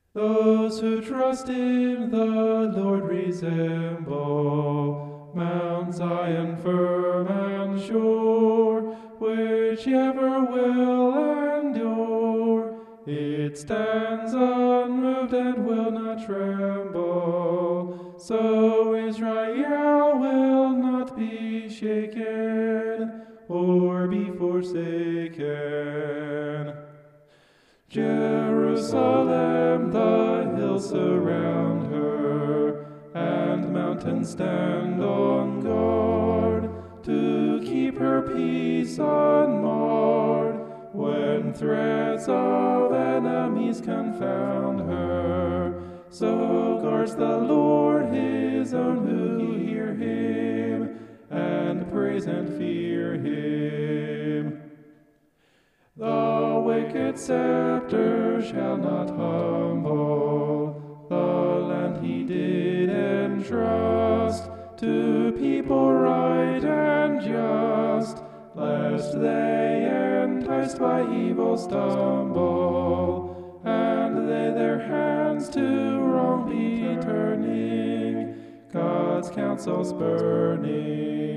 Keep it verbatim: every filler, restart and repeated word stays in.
Those who trust in the Lord resemble Mount Zion firm and sure, which ever will endure. It stands unmoved and will not tremble, so Israel will not be shaken or be forsaken. Jerusalem, the hills surround her, and mountains stand on guard to keep her peace unmarred. When threats of enemies confound her, so guards the Lord his own who hear him, and praise and fear him. The wicked scepter shall not humble the land he did entrust to people right and just, lest they, enticed by evil, stumble, and they their hands to wrong be turning, God's counsel spurning.